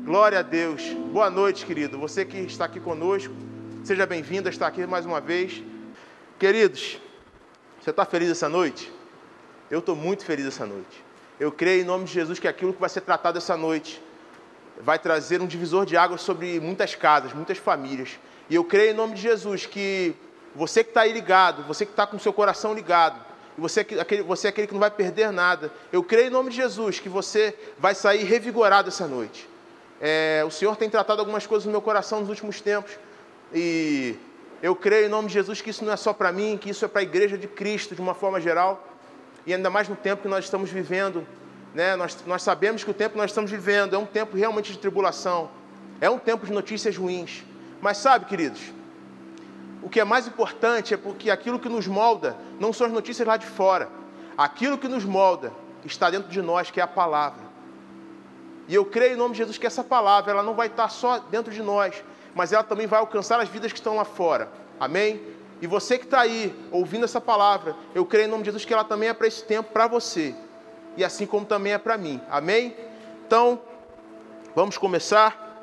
Glória a Deus. Boa noite, querido. Você que está aqui conosco, seja bem-vindo a estar aqui mais uma vez. Queridos, você está feliz essa noite? Eu estou muito feliz essa noite. Eu creio em nome de Jesus que aquilo que vai ser tratado essa noite vai trazer um divisor de águas sobre muitas casas, muitas famílias. E eu creio em nome de Jesus que você que está aí ligado, você que está com o seu coração ligado, e você é aquele que não vai perder nada, eu creio em nome de Jesus que você vai sair revigorado essa noite. O Senhor tem tratado algumas coisas no meu coração nos últimos tempos, e eu creio em nome de Jesus que isso não é só para mim, que isso é para a igreja de Cristo de uma forma geral, e ainda mais no tempo que nós estamos vivendo, né? Nós sabemos que o tempo que nós estamos vivendo é um tempo realmente de tribulação, é um tempo de notícias ruins, mas sabe, queridos, o que é mais importante é porque aquilo que nos molda não são as notícias lá de fora, aquilo que nos molda está dentro de nós, que é a palavra. E eu creio em nome de Jesus que essa palavra ela não vai estar só dentro de nós, mas ela também vai alcançar as vidas que estão lá fora. Amém? E você que está aí ouvindo essa palavra, eu creio em nome de Jesus que ela também é para esse tempo, para você. E assim como também é para mim. Amém? Então, vamos começar.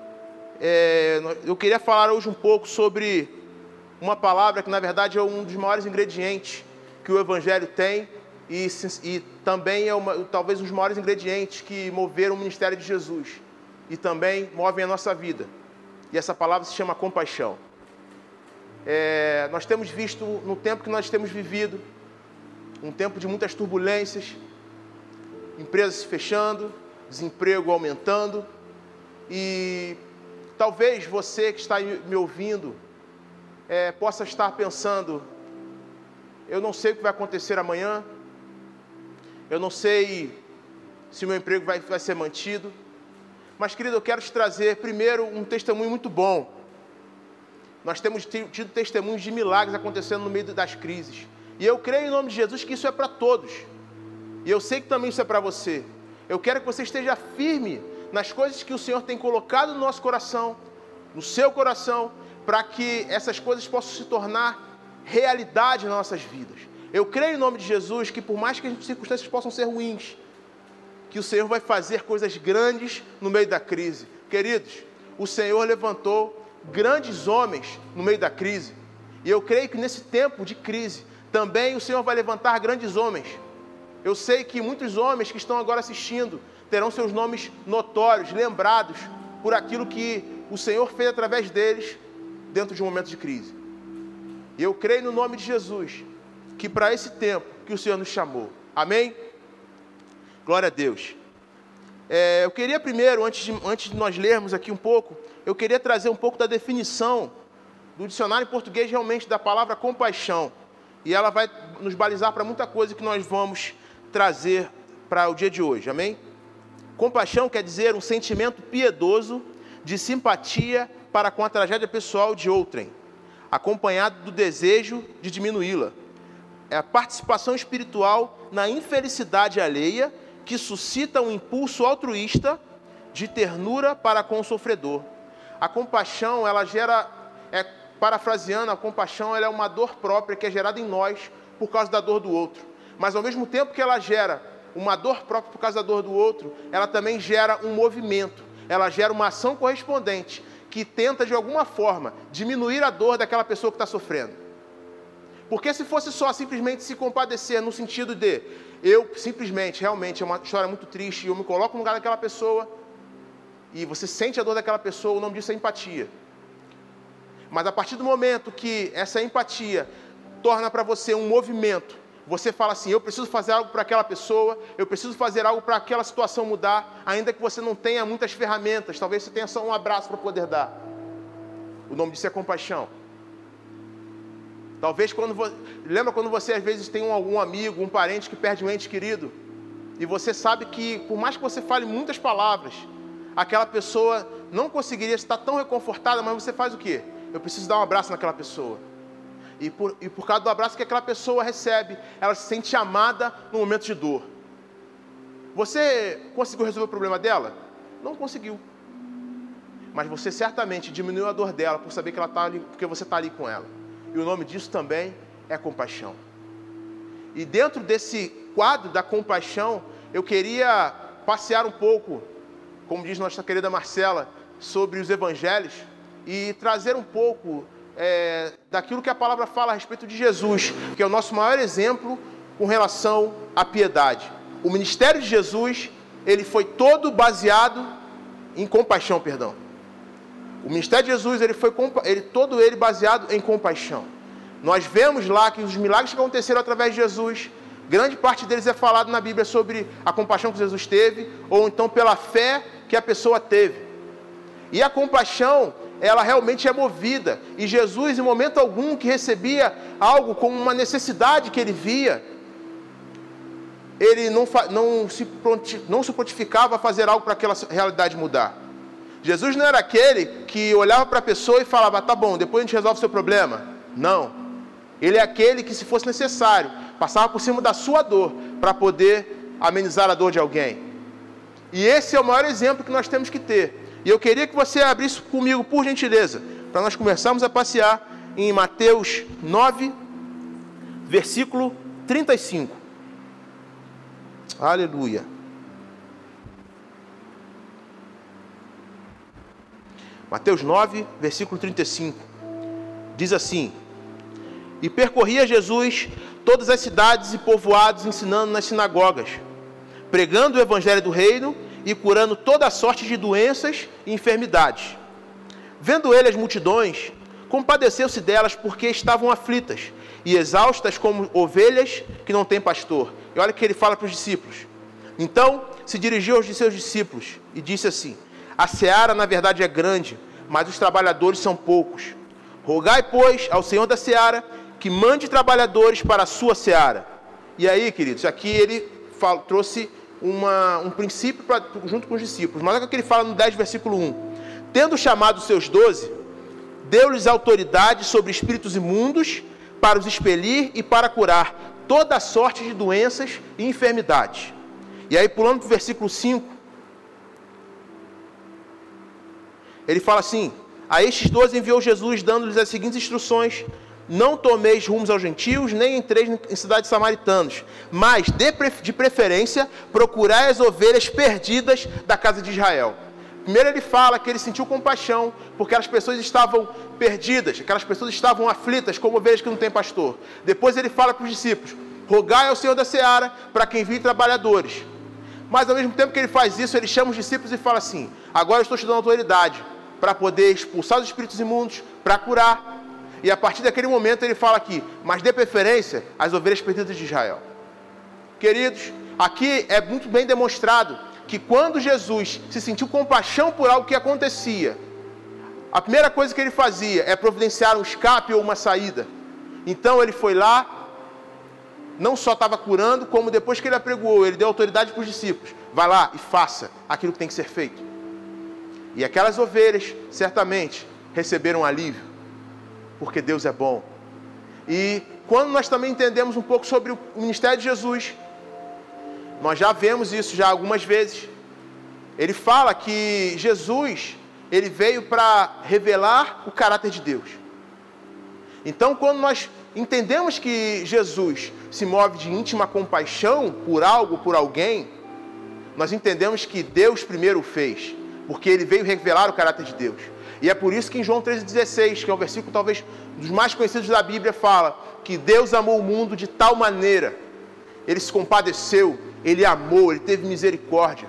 Eu queria falar hoje um pouco sobre uma palavra que na verdade é um dos maiores ingredientes que o Evangelho tem e também talvez um dos maiores ingredientes que moveram o ministério de Jesus e também movem a nossa vida. E essa palavra se chama compaixão. Nós temos visto no tempo que nós temos vivido, um tempo de muitas turbulências, empresas se fechando, desemprego aumentando, e talvez você que está me ouvindo possa estar pensando, eu não sei o que vai acontecer amanhã, eu não sei se o meu emprego vai ser mantido, mas querido, eu quero te trazer primeiro um testemunho muito bom. Nós temos tido testemunhos de milagres acontecendo no meio das crises, e eu creio em nome de Jesus que isso é para todos, e eu sei que também isso é para você. Eu quero que você esteja firme nas coisas que o Senhor tem colocado no nosso coração, no seu coração, para que essas coisas possam se tornar realidade nas nossas vidas. Eu creio em nome de Jesus que por mais que as circunstâncias possam ser ruins, que o Senhor vai fazer coisas grandes no meio da crise. Queridos, o Senhor levantou grandes homens no meio da crise. E eu creio que nesse tempo de crise, também o Senhor vai levantar grandes homens. Eu sei que muitos homens que estão agora assistindo terão seus nomes notórios, lembrados por aquilo que o Senhor fez através deles dentro de um momento de crise. E eu creio no nome de Jesus que para esse tempo que o Senhor nos chamou. Amém? Glória a Deus. Eu queria primeiro, antes de nós lermos aqui um pouco, eu queria trazer um pouco da definição do dicionário em português realmente da palavra compaixão. E ela vai nos balizar para muita coisa que nós vamos trazer para o dia de hoje. Amém? Compaixão quer dizer um sentimento piedoso de simpatia para com a tragédia pessoal de outrem, acompanhado do desejo de diminuí-la. É a participação espiritual na infelicidade alheia que suscita um impulso altruísta de ternura para com o sofredor. A compaixão, ela gera, parafraseando, a compaixão ela é uma dor própria que é gerada em nós por causa da dor do outro. Mas ao mesmo tempo que ela gera uma dor própria por causa da dor do outro, ela também gera um movimento, ela gera uma ação correspondente que tenta de alguma forma diminuir a dor daquela pessoa que está sofrendo. Porque se fosse só simplesmente se compadecer no sentido de eu simplesmente, realmente, é uma história muito triste, e eu me coloco no lugar daquela pessoa, e você sente a dor daquela pessoa, o nome disso é empatia. Mas a partir do momento que essa empatia torna para você um movimento, você fala assim, eu preciso fazer algo para aquela pessoa, eu preciso fazer algo para aquela situação mudar, ainda que você não tenha muitas ferramentas, talvez você tenha só um abraço para poder dar. O nome disso é compaixão. Talvez lembra quando você às vezes tem algum amigo, um parente que perde um ente querido, e você sabe que por mais que você fale muitas palavras, aquela pessoa não conseguiria estar tão reconfortada, mas você faz o quê? Eu preciso dar um abraço naquela pessoa. E por causa do abraço que aquela pessoa recebe, ela se sente amada no momento de dor. Você conseguiu resolver o problema dela? Não conseguiu. Mas você certamente diminuiu a dor dela por saber que ela está ali, porque você está ali com ela. E o nome disso também é compaixão. E dentro desse quadro da compaixão, eu queria passear um pouco como diz nossa querida Marcela, sobre os evangelhos e trazer um pouco daquilo que a palavra fala a respeito de Jesus, que é o nosso maior exemplo com relação à piedade. O ministério de Jesus, ele foi todo baseado em compaixão, O ministério de Jesus, todo ele baseado em compaixão. Nós vemos lá que os milagres que aconteceram através de Jesus, grande parte deles é falado na Bíblia sobre a compaixão que Jesus teve, ou então pela fé que a pessoa teve. E a compaixão, ela realmente é movida. E Jesus, em momento algum que recebia algo como uma necessidade que ele via, ele não se prontificava a fazer algo para aquela realidade mudar. Jesus não era aquele que olhava para a pessoa e falava, tá bom, depois a gente resolve o seu problema. Não. Ele é aquele que, se fosse necessário, passava por cima da sua dor para poder amenizar a dor de alguém. E esse é o maior exemplo que nós temos que ter. E eu queria que você abrisse comigo, por gentileza, para nós começarmos a passear em Mateus 9, versículo 35. Aleluia. Mateus 9, versículo 35. Diz assim: E percorria Jesus todas as cidades e povoados, ensinando nas sinagogas, pregando o evangelho do reino e curando toda a sorte de doenças e enfermidades. Vendo ele as multidões, compadeceu-se delas, porque estavam aflitas e exaustas como ovelhas que não têm pastor. E olha o que ele fala para os discípulos. Então se dirigiu aos seus discípulos e disse assim: A seara na verdade é grande, mas os trabalhadores são poucos. Rogai, pois, ao Senhor da seara que mande trabalhadores para a sua seara. E aí, queridos, aqui ele trouxe um princípio junto com os discípulos. Mas olha o que ele fala no 10, versículo 1. Tendo chamado os seus 12, deu-lhes autoridade sobre espíritos imundos para os expelir e para curar toda sorte de doenças e enfermidades. E aí, pulando para o versículo 5, ele fala assim: A estes 12 enviou Jesus, dando-lhes as seguintes instruções: Não tomeis rumos aos gentios, nem entreis em cidades samaritanas, mas, de preferência, procurai as ovelhas perdidas da casa de Israel. Primeiro ele fala que ele sentiu compaixão, porque aquelas pessoas estavam perdidas, aquelas pessoas estavam aflitas, como ovelhas que não têm pastor. Depois ele fala para os discípulos: Rogai ao Senhor da seara para que envie trabalhadores. Mas ao mesmo tempo que ele faz isso, ele chama os discípulos e fala assim: Agora eu estou te dando autoridade para poder expulsar os espíritos imundos, para curar. E a partir daquele momento ele fala aqui: Mas dê preferência às ovelhas perdidas de Israel. Queridos, aqui é muito bem demonstrado que quando Jesus se sentiu compaixão por algo que acontecia, a primeira coisa que ele fazia é providenciar um escape ou uma saída. Então ele foi lá, não só estava curando, como depois que ele apregoou, ele deu autoridade para os discípulos: Vai lá e faça aquilo que tem que ser feito. E aquelas ovelhas, certamente, receberam alívio, porque Deus é bom. E quando nós também entendemos um pouco sobre o ministério de Jesus, nós já vemos isso já algumas vezes. Ele fala que Jesus, ele veio para revelar o caráter de Deus. Então, quando nós entendemos que Jesus se move de íntima compaixão por algo, por alguém, nós entendemos que Deus primeiro o fez, porque ele veio revelar o caráter de Deus. E é por isso que em João 13,16, que é um versículo talvez dos mais conhecidos da Bíblia, fala que Deus amou o mundo de tal maneira, ele se compadeceu, ele amou, ele teve misericórdia,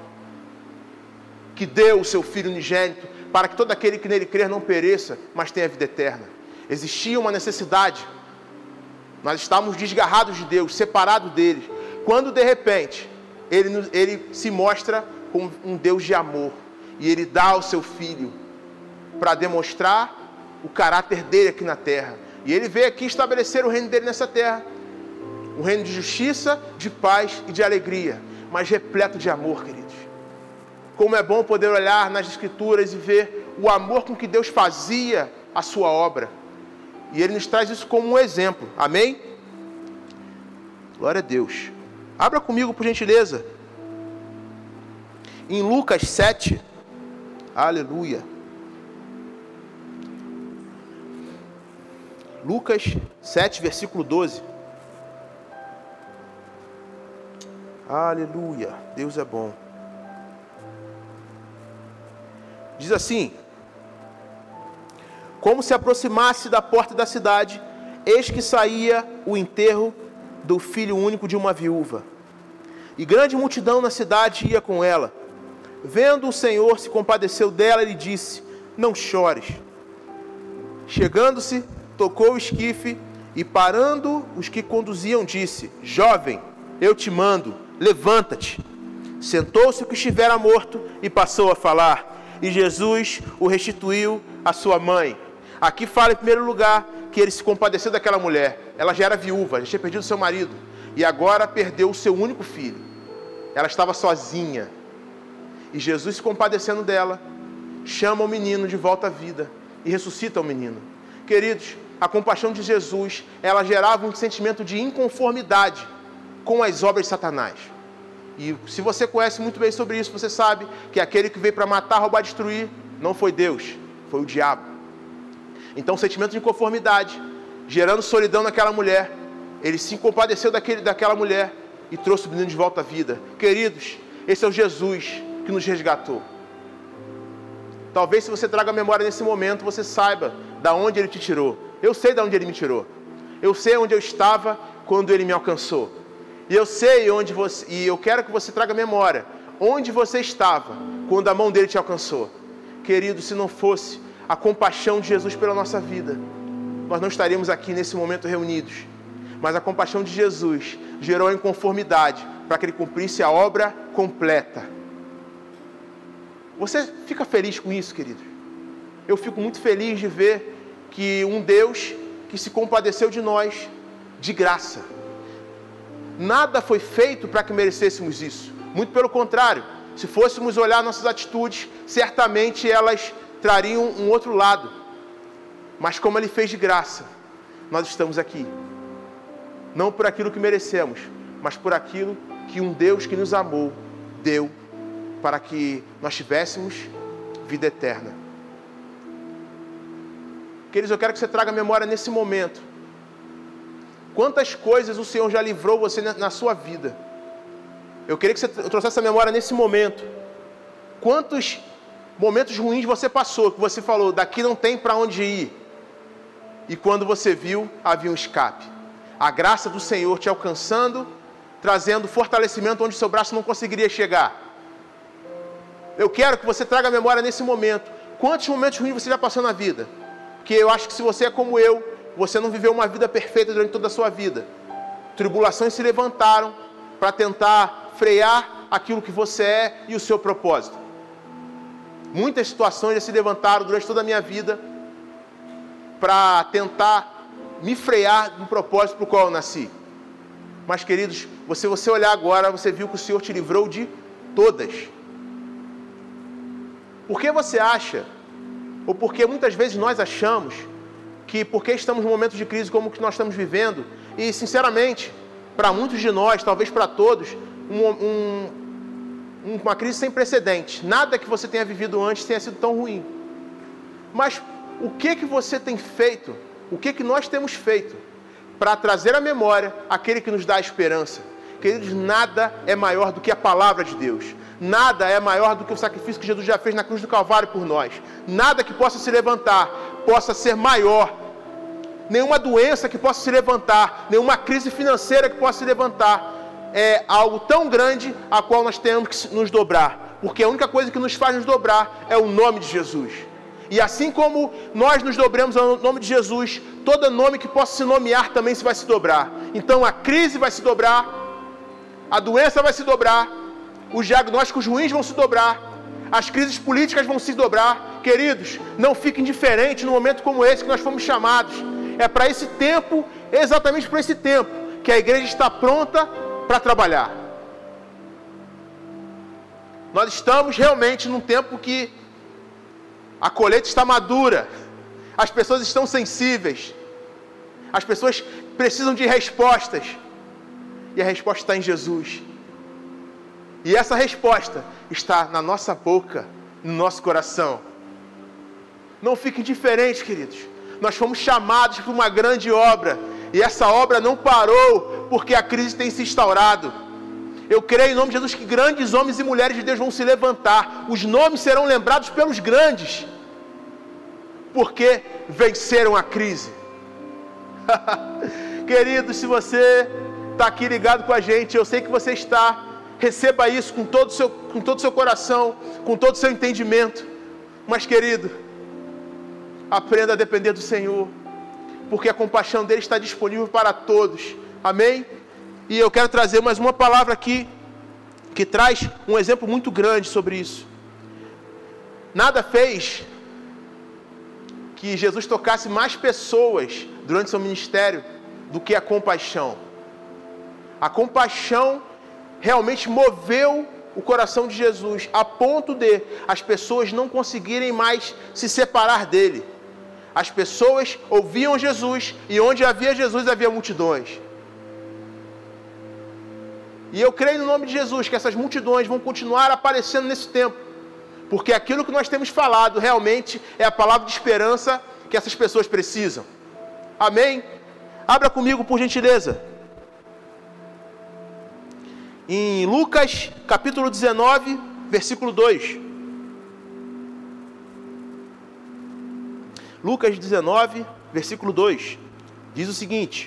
que deu o seu Filho unigênito, para que todo aquele que nele crer não pereça, mas tenha vida eterna. Existia uma necessidade, nós estávamos desgarrados de Deus, separados dele, quando de repente, ele se mostra como um Deus de amor, e ele dá o seu Filho, para demonstrar o caráter dele aqui na terra. E ele veio aqui estabelecer o reino dele nessa terra. Um reino de justiça, de paz e de alegria, mas repleto de amor, queridos. Como é bom poder olhar nas Escrituras e ver o amor com que Deus fazia a sua obra. E ele nos traz isso como um exemplo. Amém? Glória a Deus. Abra comigo, por gentileza, em Lucas 7. Aleluia. Lucas 7, versículo 12. Aleluia. Deus é bom. Diz assim: como se aproximasse da porta da cidade, eis que saía o enterro do filho único de uma viúva. E grande multidão na cidade ia com ela. Vendo o Senhor, se compadeceu dela e lhe disse: não chores. Chegando-se, tocou o esquife e, parando os que conduziam, disse: jovem, eu te mando, levanta-te. Sentou-se o que estivera morto e passou a falar. E Jesus o restituiu à sua mãe. Aqui fala em primeiro lugar que ele se compadeceu daquela mulher. Ela já era viúva, já tinha perdido seu marido e agora perdeu o seu único filho. Ela estava sozinha. E Jesus, se compadecendo dela, chama o menino de volta à vida e ressuscita o menino. Queridos, a compaixão de Jesus, ela gerava um sentimento de inconformidade com as obras de Satanás. E se você conhece muito bem sobre isso, você sabe que aquele que veio para matar, roubar, destruir, não foi Deus, foi o diabo. Então, o sentimento de inconformidade, gerando solidão naquela mulher, ele se compadeceu daquela mulher e trouxe o menino de volta à vida. Queridos, esse é o Jesus que nos resgatou. Talvez, se você traga a memória nesse momento, você saiba da onde ele te tirou. Eu sei de onde ele me tirou. Eu sei onde eu estava quando ele me alcançou. E eu sei onde você... E eu quero que você traga a memória. Onde você estava quando a mão dele te alcançou. Querido, se não fosse a compaixão de Jesus pela nossa vida, nós não estaríamos aqui nesse momento reunidos. Mas a compaixão de Jesus gerou a inconformidade para que ele cumprisse a obra completa. Você fica feliz com isso, querido? Eu fico muito feliz de ver que um Deus que se compadeceu de nós, de graça. Nada foi feito para que merecêssemos isso. Muito pelo contrário, se fôssemos olhar nossas atitudes, certamente elas trariam um outro lado. Mas como ele fez de graça, nós estamos aqui. Não por aquilo que merecemos, mas por aquilo que um Deus que nos amou deu para que nós tivéssemos vida eterna. Queridos, eu quero que você traga a memória nesse momento. Quantas coisas o Senhor já livrou você na sua vida. Eu queria que você trouxesse essa memória nesse momento. Quantos momentos ruins você passou, que você falou, daqui não tem para onde ir. E quando você viu, havia um escape. A graça do Senhor te alcançando, trazendo fortalecimento onde seu braço não conseguiria chegar. Eu quero que você traga a memória nesse momento. Quantos momentos ruins você já passou na vida? Porque eu acho que se você é como eu, você não viveu uma vida perfeita durante toda a sua vida. Tribulações se levantaram para tentar frear aquilo que você é e o seu propósito. Muitas situações já se levantaram durante toda a minha vida para tentar me frear no propósito para o qual eu nasci. Mas, queridos, se você olhar agora, você viu que o Senhor te livrou de todas. Por que você acha, ou porque muitas vezes nós achamos, que porque estamos num momento de crise como o que nós estamos vivendo, e sinceramente, para muitos de nós, talvez para todos, uma crise sem precedentes. Nada que você tenha vivido antes tenha sido tão ruim. Mas o que você tem feito, o que nós temos feito para trazer à memória aquele que nos dá a esperança? Queridos, nada é maior do que a palavra de Deus. Nada é maior do que o sacrifício que Jesus já fez na cruz do Calvário por nós. Nada que possa se levantar possa ser maior. Nenhuma doença que possa se levantar, nenhuma crise financeira que possa se levantar, é algo tão grande a qual nós temos que nos dobrar. Porque a única coisa que nos faz nos dobrar é o nome de Jesus. E assim como nós nos dobramos ao nome de Jesus, todo nome que possa se nomear também vai se dobrar. Então a crise vai se dobrar, a doença vai se dobrar, os diagnósticos ruins vão se dobrar, as crises políticas vão se dobrar. Queridos, não fiquem indiferentes no momento como esse que nós fomos chamados. É para esse tempo, exatamente para esse tempo, que a igreja está pronta para trabalhar. Nós estamos realmente num tempo que a colheita está madura, as pessoas estão sensíveis, as pessoas precisam de respostas, e a resposta está em Jesus. E essa resposta está na nossa boca, no nosso coração. Não fiquem indiferentes, queridos. Nós fomos chamados para uma grande obra, e essa obra não parou porque a crise tem se instaurado. Eu creio em nome de Jesus que grandes homens e mulheres de Deus vão se levantar. Os nomes serão lembrados pelos grandes, porque venceram a crise. Querido, se você está aqui ligado com a gente, eu sei que você está. Receba isso com todo o seu coração, com todo o seu entendimento. Mas, querido, aprenda a depender do Senhor, porque a compaixão dele está disponível para todos. Amém? E eu quero trazer mais uma palavra aqui, que traz um exemplo muito grande sobre isso. Nada fez que Jesus tocasse mais pessoas durante seu ministério do que a compaixão. A compaixão realmente moveu o coração de Jesus, a ponto de as pessoas não conseguirem mais se separar dele. As pessoas ouviam Jesus, e onde havia Jesus, havia multidões. E eu creio no nome de Jesus que essas multidões vão continuar aparecendo nesse tempo, porque aquilo que nós temos falado realmente é a palavra de esperança que essas pessoas precisam. Amém? Abra comigo, por gentileza. Em Lucas, capítulo 19, versículo 2. Lucas 19, versículo 2. Diz o seguinte: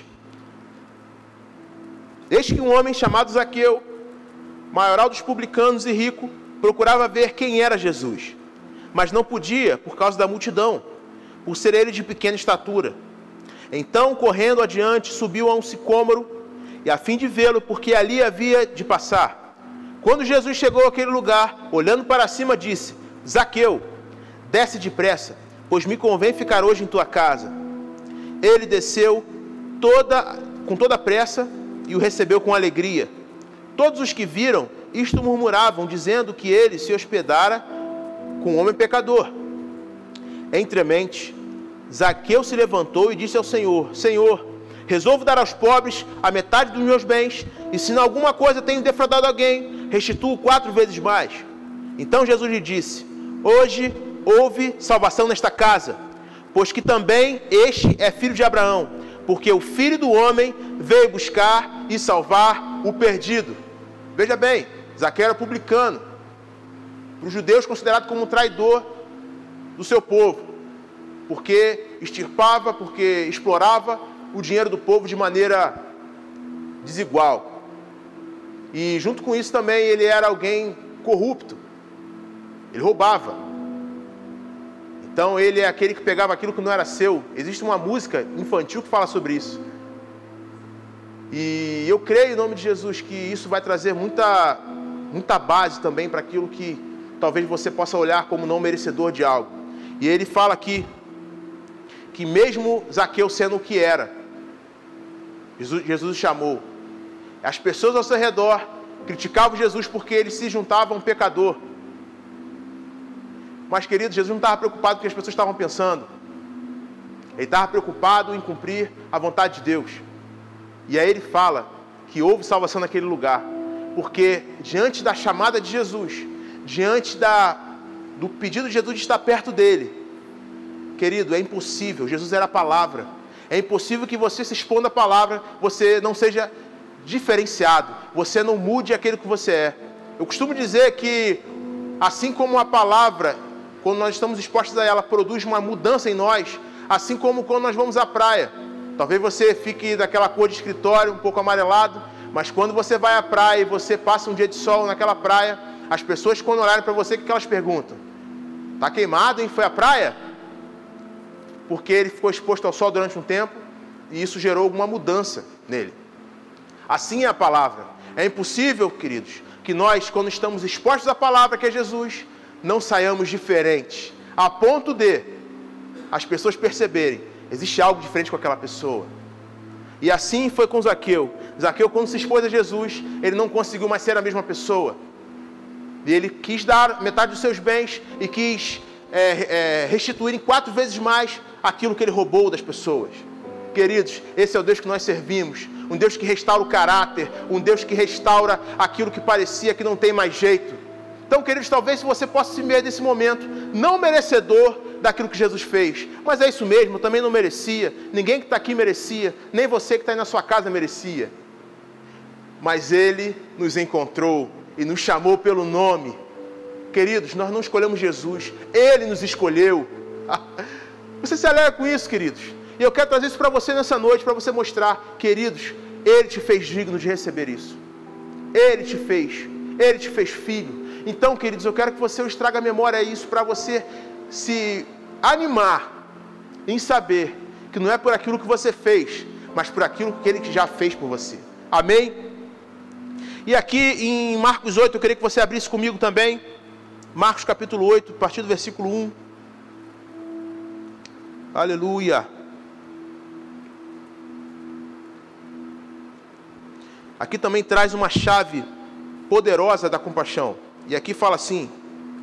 Eis que um homem chamado Zaqueu, maioral dos publicanos e rico, procurava ver quem era Jesus, mas não podia por causa da multidão, por ser ele de pequena estatura. Então, correndo adiante, subiu a um sicômoro, e a fim de vê-lo, porque ali havia de passar. Quando Jesus chegou àquele lugar, olhando para cima, disse: Zaqueu, desce depressa, pois me convém ficar hoje em tua casa. Ele desceu com toda a pressa e o recebeu com alegria. Todos os que viram isto murmuravam, dizendo que ele se hospedara com um homem pecador. Entremente, Zaqueu se levantou e disse ao Senhor: Senhor, resolvo dar aos pobres a metade dos meus bens, e se em alguma coisa tenho defraudado alguém, restituo 4 vezes mais. Então Jesus lhe disse: Hoje houve salvação nesta casa, pois que também este é filho de Abraão, porque o Filho do Homem veio buscar e salvar o perdido. Veja bem, Zaqueu era publicano, para os judeus considerado como um traidor do seu povo, porque extirpava, porque explorava o dinheiro do povo de maneira desigual. E junto com isso também ele era alguém corrupto. Ele roubava. Então ele é aquele que pegava aquilo que não era seu. Existe uma música infantil que fala sobre isso. E eu creio em nome de Jesus que isso vai trazer muita base também para aquilo que talvez você possa olhar como não merecedor de algo. E ele fala aqui que mesmo Zaqueu sendo o que era, Jesus o chamou. As pessoas ao seu redor criticavam Jesus porque ele se juntava a um pecador. Mas, querido, Jesus não estava preocupado com o que as pessoas estavam pensando. Ele estava preocupado em cumprir a vontade de Deus. E aí ele fala que houve salvação naquele lugar, porque diante da chamada de Jesus, diante do pedido de Jesus de estar perto dele, querido, é impossível. Jesus era a palavra. É impossível que você se expondo à palavra, você não seja diferenciado, você não mude aquilo que você é. Eu costumo dizer que, assim como a palavra, quando nós estamos expostos a ela, produz uma mudança em nós, assim como quando nós vamos à praia. Talvez você fique daquela cor de escritório, um pouco amarelado, mas quando você vai à praia e você passa um dia de sol naquela praia, as pessoas, quando olharem para você, o que elas perguntam? Está queimado, hein? Foi à praia? Porque ele ficou exposto ao sol durante um tempo e isso gerou alguma mudança nele. Assim é a palavra. É impossível, queridos, que nós, quando estamos expostos à palavra que é Jesus, não saiamos diferentes, a ponto de as pessoas perceberem, existe algo diferente com aquela pessoa. E assim foi com Zaqueu. Zaqueu, quando se expôs a Jesus, ele não conseguiu mais ser a mesma pessoa. E ele quis dar metade dos seus bens e quis restituir em 4 vezes mais aquilo que ele roubou das pessoas. Queridos, esse é o Deus que nós servimos, um Deus que restaura o caráter, um Deus que restaura aquilo que parecia que não tem mais jeito. Então, queridos, talvez você possa se ver nesse momento não merecedor daquilo que Jesus fez, mas é isso mesmo, eu também não merecia, ninguém que está aqui merecia, nem você que está aí na sua casa merecia. mas Ele nos encontrou e nos chamou pelo nome. Queridos, nós não escolhemos Jesus, Ele nos escolheu. Você se alegra com isso, queridos? E eu quero trazer isso para você nessa noite, para você mostrar, queridos, Ele te fez digno de receber isso. Ele te fez filho. Então, queridos, eu quero que você traga à memória isso, para você se animar em saber que não é por aquilo que você fez, mas por aquilo que Ele já fez por você. Amém? E aqui em Marcos 8, eu queria que você abrisse comigo também. Marcos capítulo 8, a partir do versículo 1. Aleluia. Aqui também traz uma chave poderosa da compaixão. E aqui fala assim,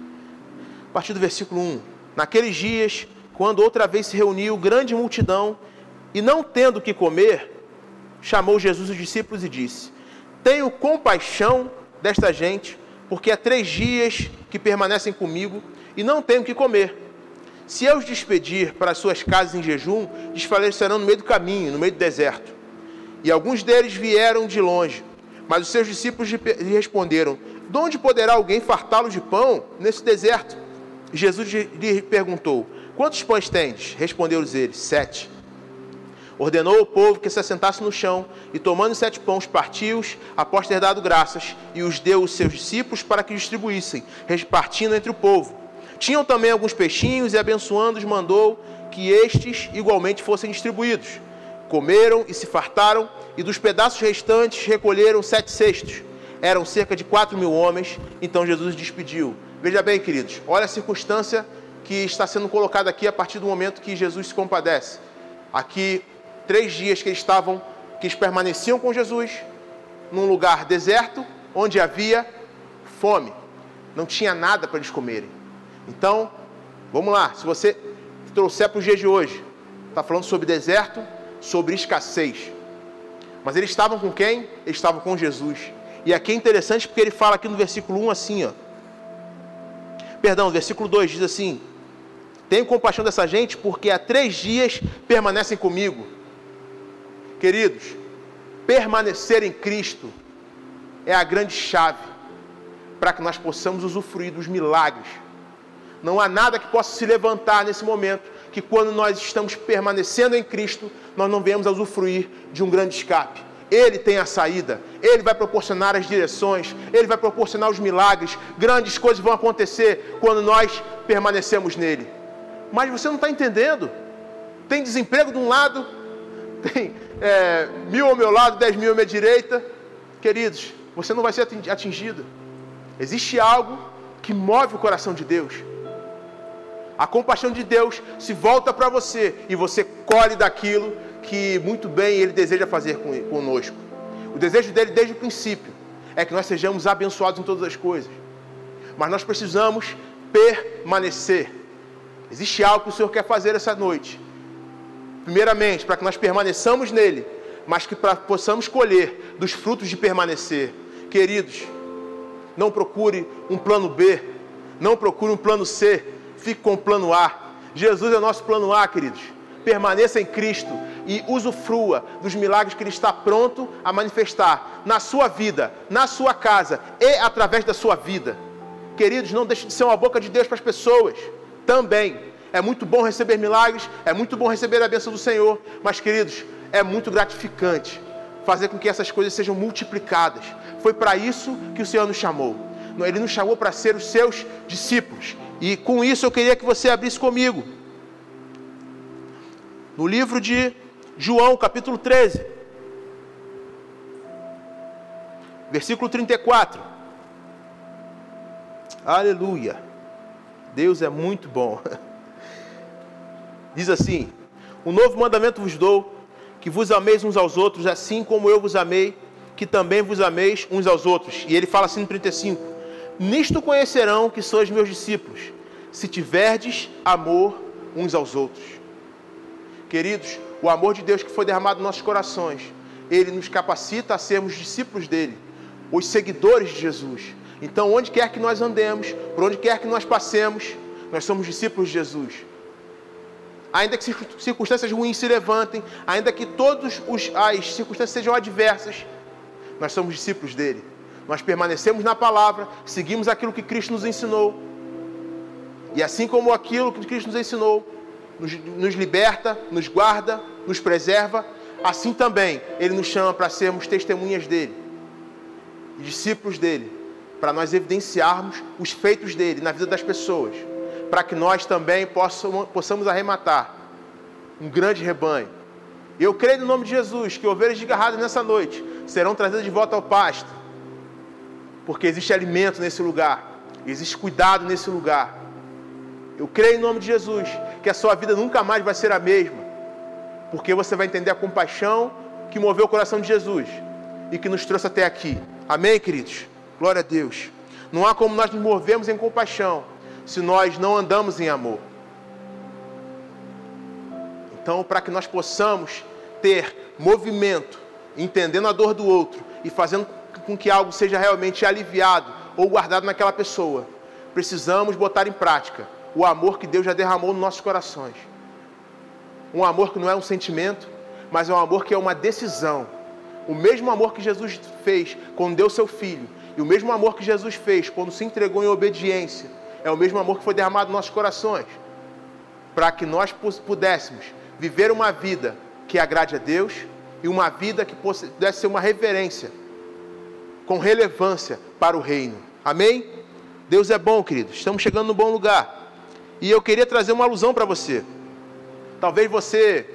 a partir do versículo 1. Naqueles dias, quando outra vez se reuniu grande multidão, e não tendo o que comer, chamou Jesus os discípulos e disse: tenho compaixão desta gente, porque há 3 dias que permanecem comigo, e não tenho o que comer. Se eu os despedir para as suas casas em jejum, desfalecerão no meio do caminho, no meio do deserto. E alguns deles vieram de longe, mas os seus discípulos lhe responderam: de onde poderá alguém fartá-los de pão nesse deserto? E Jesus lhe perguntou: quantos pães tendes? Respondeu-lhes eles: 7. Ordenou ao povo que se assentasse no chão, e tomando 7 pães, partiu-os, após ter dado graças, e os deu aos seus discípulos para que distribuíssem, repartindo entre o povo. Tinham também alguns peixinhos, e abençoando-os, mandou que estes igualmente fossem distribuídos. Comeram e se fartaram, e dos pedaços restantes recolheram 7 cestos. Eram cerca de 4.000 homens, então Jesus os despediu. Veja bem, queridos, olha a circunstância que está sendo colocada aqui a partir do momento que Jesus se compadece. Aqui, 3 dias que eles permaneciam com Jesus, num lugar deserto, onde havia fome. Não tinha nada para eles comerem. Então, vamos lá, se você trouxer para os dias de hoje, está falando sobre deserto, sobre escassez. Mas eles estavam com quem? Eles estavam com Jesus. E aqui é interessante porque ele fala aqui no versículo 1 assim, ó. Perdão, versículo 2 diz assim: tenho compaixão dessa gente porque há 3 dias permanecem comigo. Queridos, permanecer em Cristo é a grande chave para que nós possamos usufruir dos milagres. Não há nada que possa se levantar nesse momento que, quando nós estamos permanecendo em Cristo, nós não venhamos a usufruir de um grande escape. Ele tem a saída, Ele vai proporcionar as direções, Ele vai proporcionar os milagres. Grandes coisas vão acontecer quando nós permanecemos nele. Mas você não está entendendo. Tem desemprego de um lado, tem 1.000 ao meu lado, 10.000 à minha direita. Queridos, você não vai ser atingido. Existe algo que move o coração de Deus. A compaixão de Deus se volta para você e você colhe daquilo que muito bem Ele deseja fazer conosco. O desejo dele desde o princípio é que nós sejamos abençoados em todas as coisas. Mas nós precisamos permanecer. Existe algo que o Senhor quer fazer essa noite. Primeiramente, para que nós permaneçamos nele, mas que possamos colher dos frutos de permanecer. Queridos, não procure um plano B, não procure um plano C, fique com o plano A. Jesus é o nosso plano A, queridos. Permaneça em Cristo e usufrua dos milagres que Ele está pronto a manifestar na sua vida, na sua casa e através da sua vida. Queridos, não deixe de ser uma boca de Deus para as pessoas. Também é muito bom receber milagres, é muito bom receber a bênção do Senhor, mas, queridos, é muito gratificante fazer com que essas coisas sejam multiplicadas. Foi para isso que o Senhor nos chamou. Ele nos chamou para ser os seus discípulos. E com isso eu queria que você abrisse comigo no livro de João, capítulo 13, versículo 34. Aleluia! Deus é muito bom. Diz assim: um novo mandamento vos dou, que vos ameis uns aos outros, assim como eu vos amei, que também vos ameis uns aos outros. E ele fala assim no 35: nisto conhecerão que sois meus discípulos, se tiverdes amor uns aos outros. Queridos, o amor de Deus que foi derramado nos nossos corações, Ele nos capacita a sermos discípulos dEle, os seguidores de Jesus. Então, onde quer que nós andemos, por onde quer que nós passemos, nós somos discípulos de Jesus. Ainda que circunstâncias ruins se levantem, ainda que todas as circunstâncias sejam adversas, nós somos discípulos dele. Nós permanecemos na palavra, seguimos aquilo que Cristo nos ensinou. E assim como aquilo que Cristo nos ensinou, nos liberta, nos guarda, nos preserva, assim também Ele nos chama para sermos testemunhas dele, discípulos dele, para nós evidenciarmos os feitos dele na vida das pessoas, para que nós também possamos arrematar um grande rebanho. Eu creio no nome de Jesus que ovelhas desgarradas nessa noite serão trazidas de volta ao pasto, porque existe alimento nesse lugar, existe cuidado nesse lugar. Eu creio em nome de Jesus que a sua vida nunca mais vai ser a mesma, porque você vai entender a compaixão que moveu o coração de Jesus e que nos trouxe até aqui. Amém, queridos? Glória a Deus. Não há como nós nos movermos em compaixão se nós não andamos em amor. Então, para que nós possamos ter movimento, entendendo a dor do outro e fazendo com que algo seja realmente aliviado ou guardado naquela pessoa, precisamos botar em prática o amor que Deus já derramou nos nossos corações. Um amor que não é um sentimento, mas é um amor que é uma decisão. O mesmo amor que Jesus fez quando deu seu Filho, e o mesmo amor que Jesus fez quando se entregou em obediência, é o mesmo amor que foi derramado nos nossos corações, para que nós pudéssemos viver uma vida que agrade a Deus e uma vida que pudesse ser uma reverência, com relevância para o reino. Amém? Deus é bom, queridos. Estamos chegando no bom lugar. E eu queria trazer uma alusão para você. Talvez você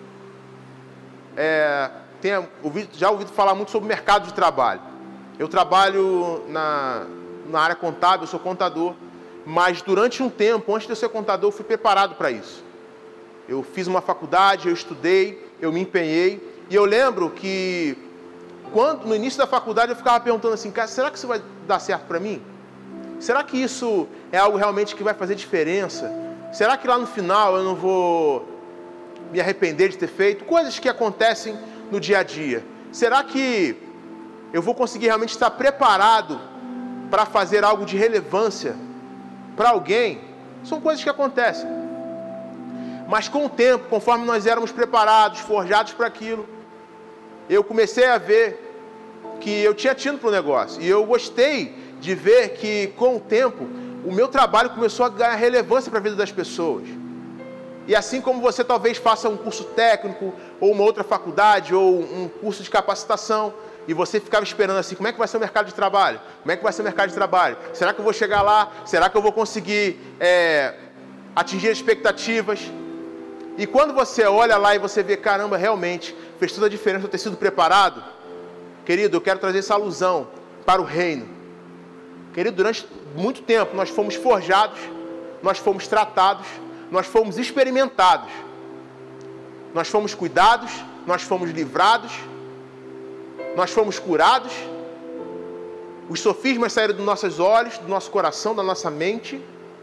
tenha já ouvido falar muito sobre o mercado de trabalho. Eu trabalho na área contábil, eu sou contador, mas durante um tempo, antes de eu ser contador, eu fui preparado para isso. Eu fiz uma faculdade, eu estudei, eu me empenhei, e eu lembro que no início da faculdade eu ficava perguntando assim, cara, será que isso vai dar certo para mim? Será que isso é algo realmente que vai fazer diferença? Será que lá no final eu não vou me arrepender de ter feito? Coisas que acontecem no dia a dia. Será que eu vou conseguir realmente estar preparado para fazer algo de relevância para alguém? São coisas que acontecem. Mas com o tempo, conforme nós éramos preparados, forjados para aquilo, eu comecei a ver que eu tinha tino para o negócio. E eu gostei de ver que, com o tempo, o meu trabalho começou a ganhar relevância para a vida das pessoas. E assim como você talvez faça um curso técnico, ou uma outra faculdade, ou um curso de capacitação, e você ficava esperando assim, como é que vai ser o mercado de trabalho? Como é que vai ser o mercado de trabalho? Será que eu vou chegar lá? Será que eu vou conseguir atingir as expectativas? E quando você olha lá e você vê, caramba, realmente, fez toda a diferença eu ter sido preparado? Querido, eu quero trazer essa alusão para o reino. Querido, durante muito tempo nós fomos forjados, nós fomos tratados, nós fomos experimentados. Nós fomos cuidados, nós fomos livrados, nós fomos curados. Os sofismas saíram dos nossos olhos, do nosso coração, da nossa mente.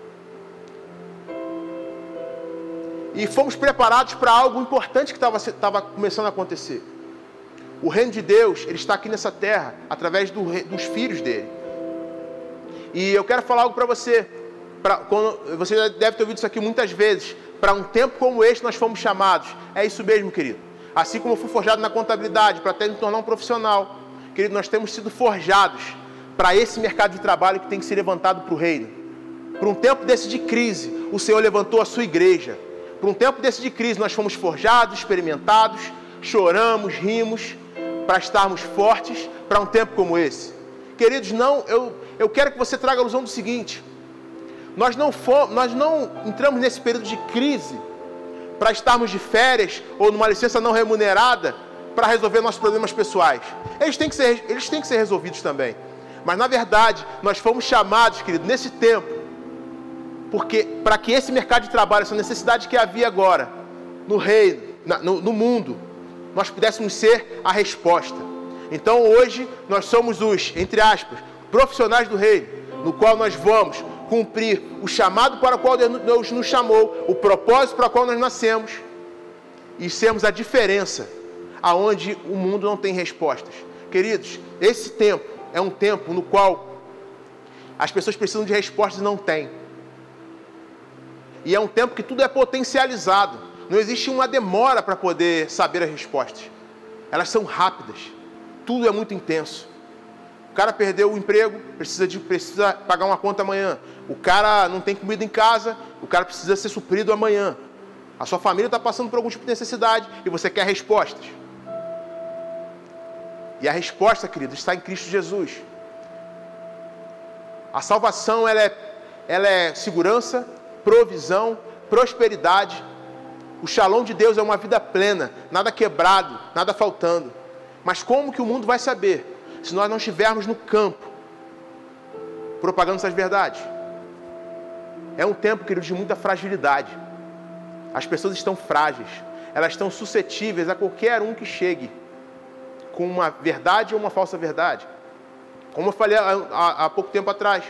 E fomos preparados para algo importante que estava começando a acontecer. O reino de Deus, ele está aqui nessa terra, através dos filhos dele. E eu quero falar algo para você. Você já deve ter ouvido isso aqui muitas vezes. Para um tempo como este nós fomos chamados. É isso mesmo, querido. Assim como eu fui forjado na contabilidade, para até me tornar um profissional. Querido, nós temos sido forjados para esse mercado de trabalho que tem que ser levantado para o reino. Por um tempo desse de crise, o Senhor levantou a sua igreja. Por um tempo desse de crise, nós fomos forjados, experimentados, choramos, rimos, para estarmos fortes para um tempo como esse. Queridos, eu quero que você traga a ilusão do seguinte: nós não entramos nesse período de crise para estarmos de férias ou numa licença não remunerada para resolver nossos problemas pessoais. Eles têm que ser resolvidos também. Mas na verdade, nós fomos chamados, querido, nesse tempo, porque para que esse mercado de trabalho, essa necessidade que havia agora no reino, no mundo, nós pudéssemos ser a resposta. Então hoje nós somos os, entre aspas, profissionais do reino, no qual nós vamos cumprir o chamado para o qual Deus nos chamou, o propósito para o qual nós nascemos, e sermos a diferença aonde o mundo não tem respostas. Queridos, esse tempo é um tempo no qual as pessoas precisam de respostas e não têm. E é um tempo que tudo é potencializado. Não existe uma demora para poder saber as respostas. Elas são rápidas. tudo é muito intenso. O cara perdeu o emprego, precisa pagar uma conta amanhã. O cara não tem comida em casa, o cara precisa ser suprido amanhã. A sua família está passando por algum tipo de necessidade e você quer respostas. E a resposta, querido, está em Cristo Jesus. A salvação, ela é segurança, provisão, prosperidade. O shalom de Deus é uma vida plena, nada quebrado, nada faltando. Mas como que o mundo vai saber se nós não estivermos no campo propagando essas verdades? É um tempo, querido, de muita fragilidade. As pessoas estão frágeis, elas estão suscetíveis a qualquer um que chegue com uma verdade ou uma falsa verdade. Como eu falei há pouco tempo atrás,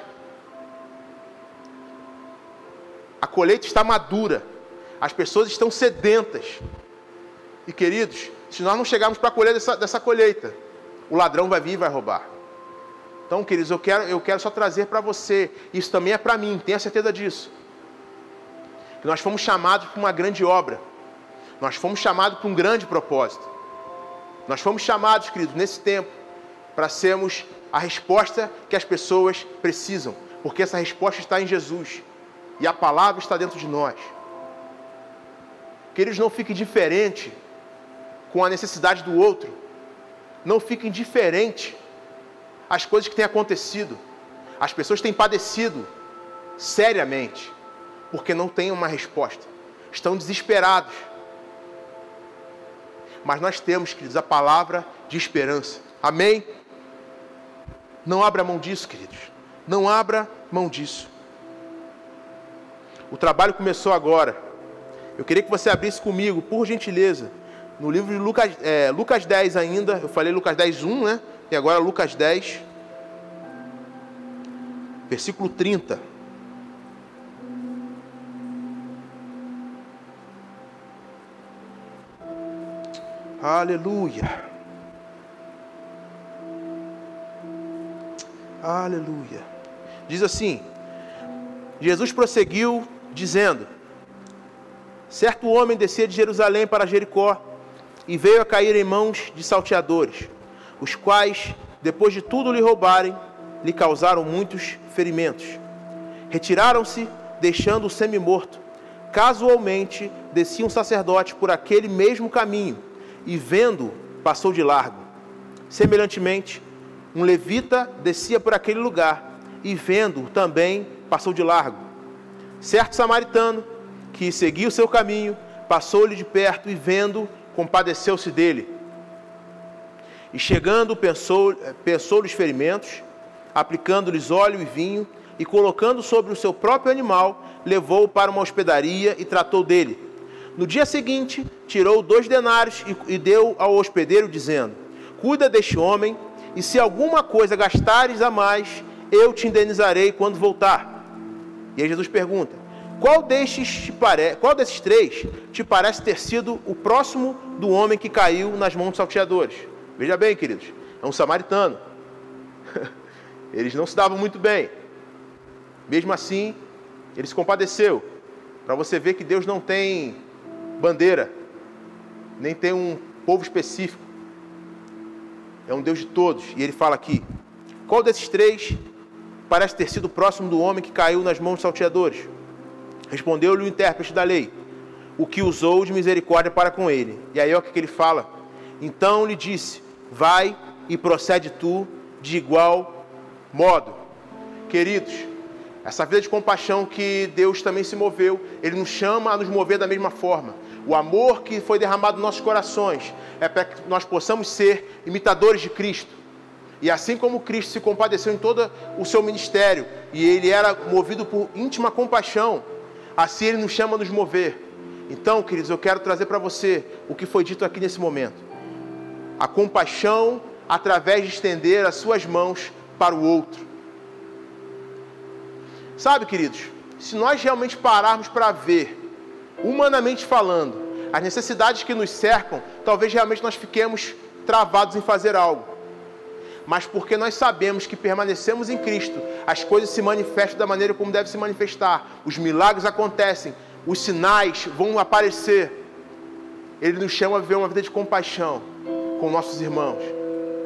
a colheita está madura, as pessoas estão sedentas. E, queridos, se nós não chegarmos para a colheita dessa colheita, o ladrão vai vir e vai roubar. Então, queridos, eu quero só trazer para você, isso também é para mim, tenha certeza disso, que nós fomos chamados para uma grande obra, nós fomos chamados para um grande propósito, nós fomos chamados, queridos, nesse tempo, para sermos a resposta que as pessoas precisam, porque essa resposta está em Jesus, e a palavra está dentro de nós. Queridos, não fiquem indiferentes com a necessidade do outro, não fiquem indiferentes às coisas que têm acontecido. As pessoas têm padecido seriamente, porque não têm uma resposta, estão desesperados. Mas nós temos, queridos, a palavra de esperança. Amém? Não abra mão disso, queridos. Não abra mão disso. O trabalho começou agora. Eu queria que você abrisse comigo, por gentileza, no livro de Lucas 10 ainda. Eu falei Lucas 10, 1, né? E agora Lucas 10, versículo 30. Aleluia. Aleluia. Diz assim: Jesus prosseguiu dizendo: certo homem descia de Jerusalém para Jericó e veio a cair em mãos de salteadores, os quais, depois de tudo lhe roubarem, lhe causaram muitos ferimentos. Retiraram-se, deixando-o semi-morto. Casualmente, descia um sacerdote por aquele mesmo caminho e, vendo, passou de largo. Semelhantemente, um levita descia por aquele lugar e, vendo, também passou de largo. Certo samaritano, que seguia o seu caminho, passou-lhe de perto e, vendo, compadeceu-se dele. E chegando, pensou-lhe os ferimentos, aplicando-lhes óleo e vinho, e colocando sobre o seu próprio animal, levou-o para uma hospedaria e tratou dele. No dia seguinte, tirou 2 denários e deu ao hospedeiro, dizendo: cuida deste homem, e se alguma coisa gastares a mais, eu te indenizarei quando voltar. E aí Jesus pergunta: qual desses 3 te parece ter sido o próximo do homem que caiu nas mãos dos salteadores? Veja bem, queridos, é um samaritano. Eles não se davam muito bem. Mesmo assim, ele se compadeceu. Para você ver que Deus não tem bandeira, nem tem um povo específico. É um Deus de todos. E ele fala aqui: qual desses 3 parece ter sido próximo do homem que caiu nas mãos dos salteadores? Respondeu-lhe o intérprete da lei: o que usou de misericórdia para com ele. E aí olha o que ele fala: então lhe disse: vai e procede tu de igual modo. Queridos, essa vida de compaixão que Deus também se moveu, Ele nos chama a nos mover da mesma forma. O amor que foi derramado nos nossos corações é para que nós possamos ser imitadores de Cristo. E assim como Cristo se compadeceu em todo o seu ministério, e Ele era movido por íntima compaixão, assim Ele nos chama a nos mover. Então, queridos, eu quero trazer para você o que foi dito aqui nesse momento. A compaixão através de estender as suas mãos para o outro. Sabe, queridos, se nós realmente pararmos para ver, humanamente falando, as necessidades que nos cercam, talvez realmente nós fiquemos travados em fazer algo. Mas porque nós sabemos que permanecemos em Cristo, as coisas se manifestam da maneira como devem se manifestar, os milagres acontecem, os sinais vão aparecer. Ele nos chama a viver uma vida de compaixão com nossos irmãos.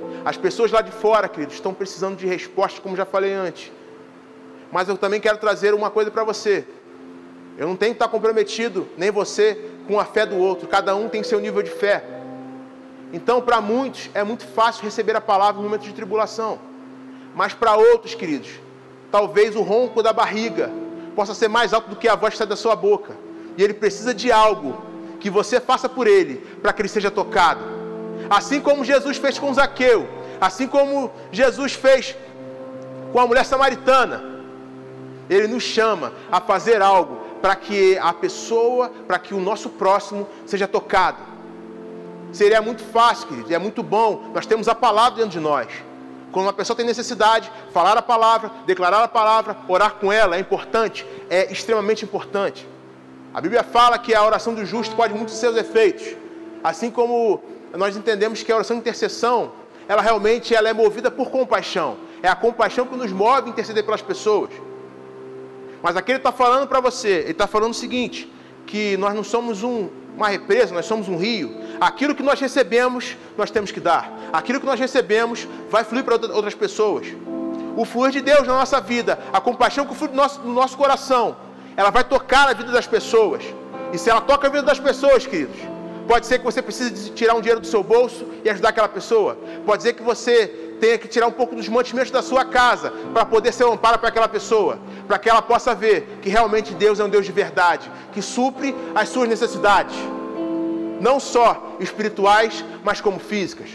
As pessoas lá de fora, queridos, estão precisando de respostas, como já falei antes. Mas eu também quero trazer uma coisa para você. Eu não tenho que estar comprometido, nem você, com a fé do outro. Cada um tem seu nível de fé. Então, para muitos, é muito fácil receber a palavra no momento de tribulação. Mas para outros, queridos, talvez o ronco da barriga possa ser mais alto do que a voz que sai da sua boca. E ele precisa de algo que você faça por ele, para que ele seja tocado. Assim como Jesus fez com Zaqueu, assim como Jesus fez com a mulher samaritana, ele nos chama a fazer algo para que a pessoa, para que o nosso próximo seja tocado. Seria muito fácil, querido, é muito bom, nós temos a palavra dentro de nós. Quando uma pessoa tem necessidade, falar a palavra, declarar a palavra, orar com ela é importante, é extremamente importante. A Bíblia fala que a oração do justo pode muitos seus efeitos. Assim como nós entendemos que a oração de intercessão, ela realmente é movida por compaixão. É a compaixão que nos move a interceder pelas pessoas. Mas aqui ele está falando para você, ele está falando o seguinte, que nós não somos uma represa, nós somos um rio. Aquilo que nós recebemos, nós temos que dar. Aquilo que nós recebemos vai fluir para outras pessoas. O fluir de Deus na nossa vida, a compaixão que flui do nosso coração, ela vai tocar a vida das pessoas. E se ela toca a vida das pessoas, queridos, pode ser que você precise tirar um dinheiro do seu bolso e ajudar aquela pessoa. Pode ser que você tenha que tirar um pouco dos mantimentos da sua casa para poder ser um amparo para aquela pessoa, para que ela possa ver que realmente Deus é um Deus de verdade, que supre as suas necessidades, não só espirituais, mas como físicas.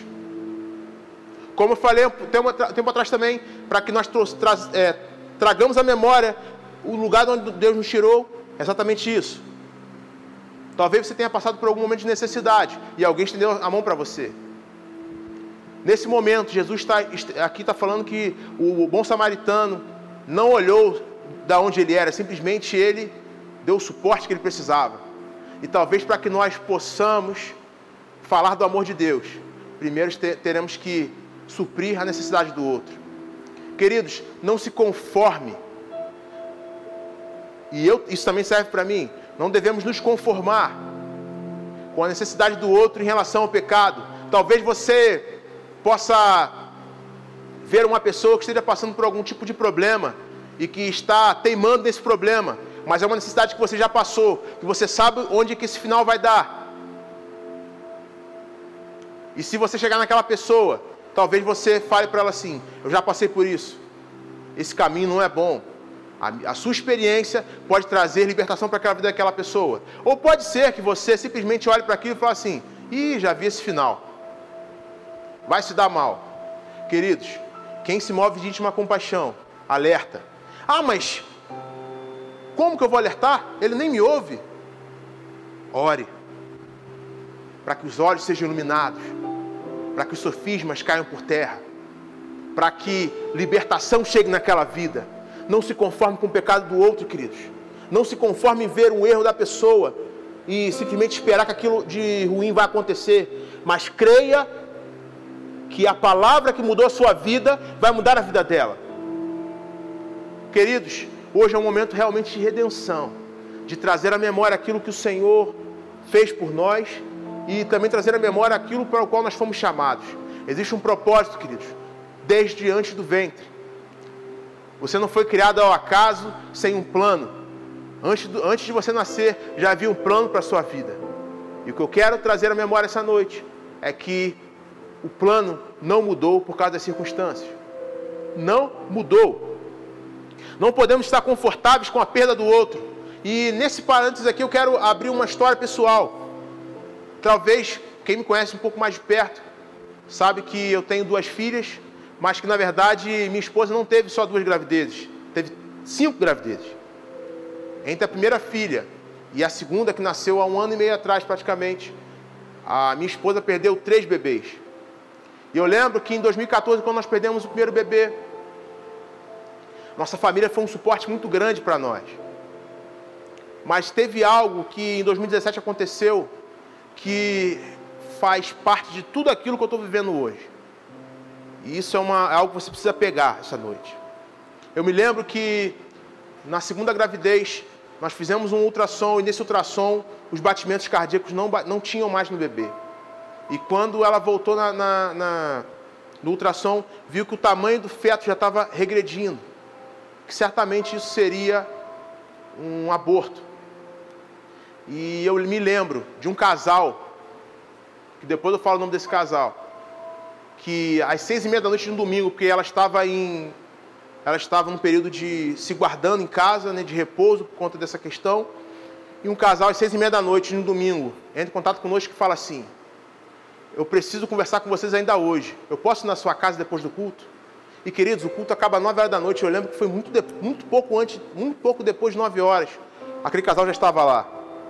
Como eu falei tempo atrás também, para que nós tragamos à memória o lugar de onde Deus nos tirou, é exatamente isso. Talvez você tenha passado por algum momento de necessidade e alguém estendeu a mão para você. Nesse momento, Jesus aqui está falando que o bom samaritano não olhou de onde ele era, simplesmente ele deu o suporte que ele precisava. E talvez para que nós possamos falar do amor de Deus, primeiro teremos que suprir a necessidade do outro. Queridos, não se conforme. Isso também serve para mim. Não devemos nos conformar com a necessidade do outro em relação ao pecado. Talvez você possa ver uma pessoa que esteja passando por algum tipo de problema e que está teimando nesse problema, mas é uma necessidade que você já passou, que você sabe onde que esse final vai dar. E se você chegar naquela pessoa, talvez você fale para ela assim: eu já passei por isso, esse caminho não é bom. A sua experiência pode trazer libertação para aquela vida daquela pessoa. Ou pode ser que você simplesmente olhe para aquilo e fale assim: já vi esse final, vai se dar mal. Queridos, quem se move de íntima compaixão, alerta. Mas como que eu vou alertar? Ele nem me ouve. Ore, para que os olhos sejam iluminados, para que os sofismas caiam por terra, para que libertação chegue naquela vida. Não se conforme com o pecado do outro, queridos. Não se conforme em ver um erro da pessoa e simplesmente esperar que aquilo de ruim vai acontecer. Mas creia que a palavra que mudou a sua vida vai mudar a vida dela. Queridos, hoje é um momento realmente de redenção, de trazer à memória aquilo que o Senhor fez por nós e também trazer à memória aquilo para o qual nós fomos chamados. Existe um propósito, queridos, desde antes do ventre. Você não foi criado ao acaso, sem um plano. Antes de você nascer, já havia um plano para a sua vida. E o que eu quero trazer à memória essa noite é que o plano não mudou por causa das circunstâncias. Não mudou. Não podemos estar confortáveis com a perda do outro. E nesse parênteses aqui eu quero abrir uma história pessoal. Talvez quem me conhece um pouco mais de perto sabe que eu tenho 2 filhas, mas que na verdade minha esposa não teve só 2 gravidezes, teve 5 gravidezes. Entre a primeira filha e a segunda, que nasceu há 1 ano e meio atrás praticamente, a minha esposa perdeu 3 bebês. E eu lembro que em 2014, quando nós perdemos o primeiro bebê, nossa família foi um suporte muito grande para nós. Mas teve algo que em 2017 aconteceu que faz parte de tudo aquilo que eu estou vivendo hoje. E isso é algo que você precisa pegar essa noite. Eu me lembro que na segunda gravidez nós fizemos um ultrassom e nesse ultrassom os batimentos cardíacos não tinham mais no bebê. E quando ela voltou no ultrassom, viu que o tamanho do feto já estava regredindo, que certamente isso seria um aborto. E eu me lembro de um casal, que depois eu falo o nome desse casal, que às 6h30 da noite de um domingo, porque ela estava num período de se guardando em casa, né, de repouso por conta dessa questão, e um casal às 6h30 da noite, no domingo, entra em contato conosco e fala assim: eu preciso conversar com vocês ainda hoje. Eu posso ir na sua casa depois do culto? E queridos, o culto acaba às 9h da noite. Eu lembro que foi muito pouco depois de 9 horas. Aquele casal já estava lá.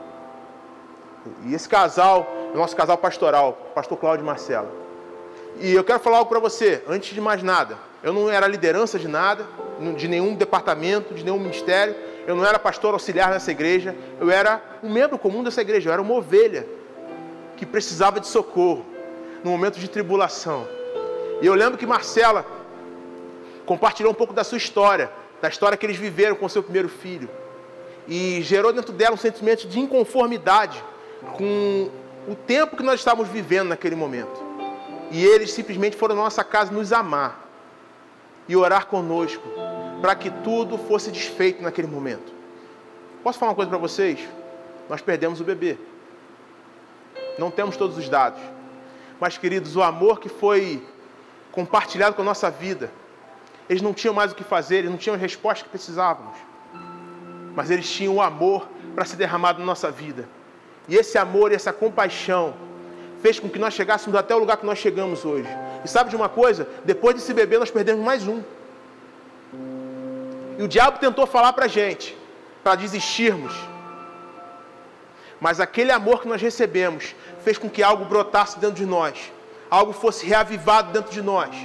E esse casal é o nosso casal pastoral, pastor Cláudio e Marcela. E eu quero falar algo para você, antes de mais nada. Eu não era liderança de nada, de nenhum departamento, de nenhum ministério. Eu não era pastor auxiliar nessa igreja. Eu era um membro comum dessa igreja. Eu era uma ovelha que precisava de socorro no momento de tribulação. E eu lembro que Marcela compartilhou um pouco da sua história, da história que eles viveram com seu primeiro filho. E gerou dentro dela um sentimento de inconformidade com o tempo que nós estávamos vivendo naquele momento. E eles simplesmente foram na nossa casa nos amar e orar conosco para que tudo fosse desfeito naquele momento. Posso falar uma coisa para vocês? Nós perdemos o bebê. Não temos todos os dados. Mas, queridos, o amor que foi compartilhado com a nossa vida, eles não tinham mais o que fazer, eles não tinham as respostas que precisávamos. Mas eles tinham o amor para ser derramado na nossa vida. E esse amor e essa compaixão fez com que nós chegássemos até o lugar que nós chegamos hoje. E sabe de uma coisa? Depois desse bebê nós perdemos mais um. E o diabo tentou falar para a gente, para desistirmos. Mas aquele amor que nós recebemos fez com que algo brotasse dentro de nós. Algo fosse reavivado dentro de nós.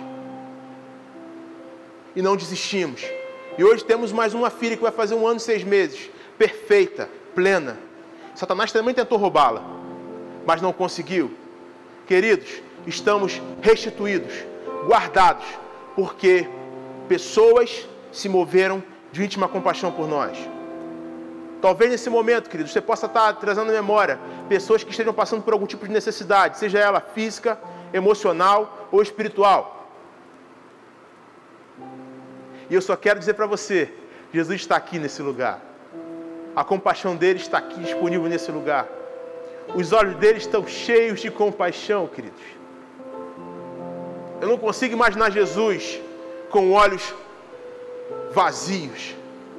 E não desistimos. E hoje temos mais uma filha que vai fazer 1 ano e 6 meses. Perfeita, plena. Satanás também tentou roubá-la, mas não conseguiu. Queridos, estamos restituídos, guardados, porque pessoas se moveram de íntima compaixão por nós. Talvez nesse momento, queridos, você possa estar trazendo à memória pessoas que estejam passando por algum tipo de necessidade, seja ela física, emocional ou espiritual. E eu só quero dizer para você, Jesus está aqui nesse lugar. A compaixão dele está aqui disponível nesse lugar. Os olhos dele estão cheios de compaixão, queridos. Eu não consigo imaginar Jesus com olhos vazios.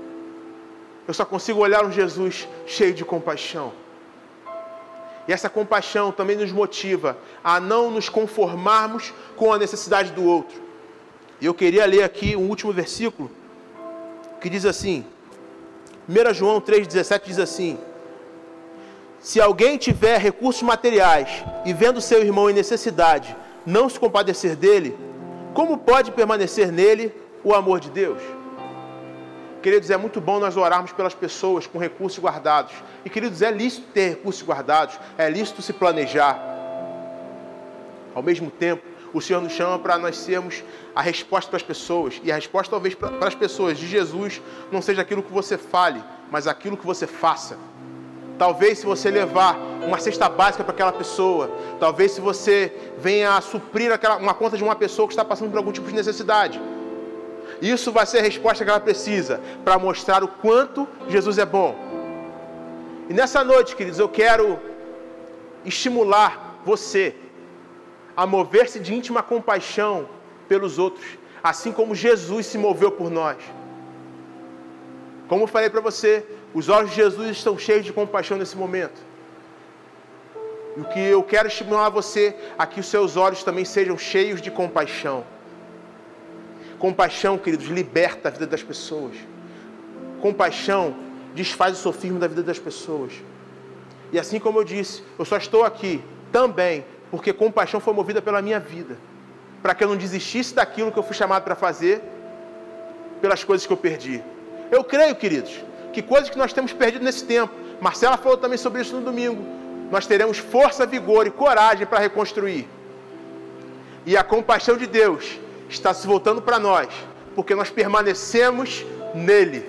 Eu só consigo olhar um Jesus cheio de compaixão. E essa compaixão também nos motiva a não nos conformarmos com a necessidade do outro. E eu queria ler aqui um último versículo que diz assim, 1 João 3,17 diz assim: se alguém tiver recursos materiais e vendo seu irmão em necessidade não se compadecer dele, como pode permanecer nele o amor de Deus? Queridos, é muito bom nós orarmos pelas pessoas com recursos guardados. E, queridos, é lícito ter recursos guardados, é lícito se planejar. Ao mesmo tempo, o Senhor nos chama para nós sermos a resposta para as pessoas. E a resposta, talvez, para as pessoas de Jesus não seja aquilo que você fale, mas aquilo que você faça. Talvez se você levar uma cesta básica para aquela pessoa, talvez se você venha a suprir uma conta de uma pessoa que está passando por algum tipo de necessidade. Isso vai ser a resposta que ela precisa para mostrar o quanto Jesus é bom. E nessa noite, queridos, eu quero estimular você a mover-se de íntima compaixão pelos outros, assim como Jesus se moveu por nós. Como eu falei para você, os olhos de Jesus estão cheios de compaixão nesse momento. E o que eu quero estimular você a que os seus olhos também sejam cheios de compaixão. Compaixão, queridos, liberta a vida das pessoas. Compaixão desfaz o sofismo da vida das pessoas. E assim como eu disse, eu só estou aqui também porque compaixão foi movida pela minha vida. Para que eu não desistisse daquilo que eu fui chamado para fazer, pelas coisas que eu perdi. Eu creio, queridos, que coisas que nós temos perdido nesse tempo, Marcela falou também sobre isso no domingo, nós teremos força, vigor e coragem para reconstruir. E a compaixão de Deus está se voltando para nós, porque nós permanecemos nele.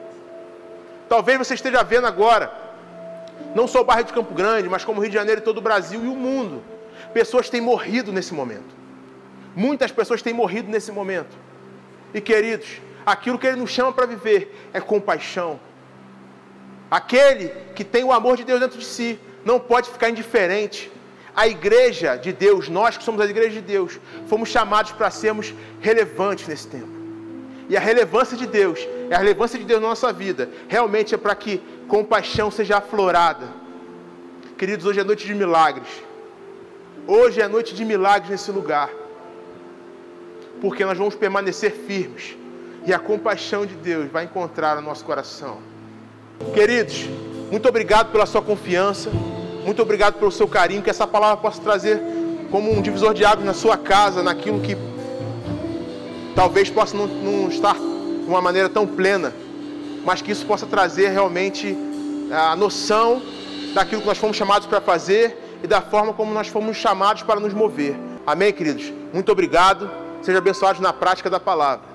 Talvez você esteja vendo agora, não só o bairro de Campo Grande, mas como o Rio de Janeiro e todo o Brasil e o mundo. Pessoas têm morrido nesse momento. Muitas pessoas têm morrido nesse momento. E queridos, aquilo que Ele nos chama para viver é compaixão. Aquele que tem o amor de Deus dentro de si não pode ficar indiferente. A igreja de Deus, nós que somos a igreja de Deus, fomos chamados para sermos relevantes nesse tempo. E a relevância de Deus, a relevância de Deus na nossa vida, realmente é para que compaixão seja aflorada. Queridos, hoje é noite de milagres. Hoje é noite de milagres nesse lugar. Porque nós vamos permanecer firmes. E a compaixão de Deus vai encontrar no nosso coração. Queridos, muito obrigado pela sua confiança. Muito obrigado pelo seu carinho. Que essa palavra possa trazer como um divisor de águas na sua casa, naquilo que talvez possa não estar de uma maneira tão plena. Mas que isso possa trazer realmente a noção daquilo que nós fomos chamados para fazer e da forma como nós fomos chamados para nos mover. Amém, queridos? Muito obrigado. Sejam abençoados na prática da palavra.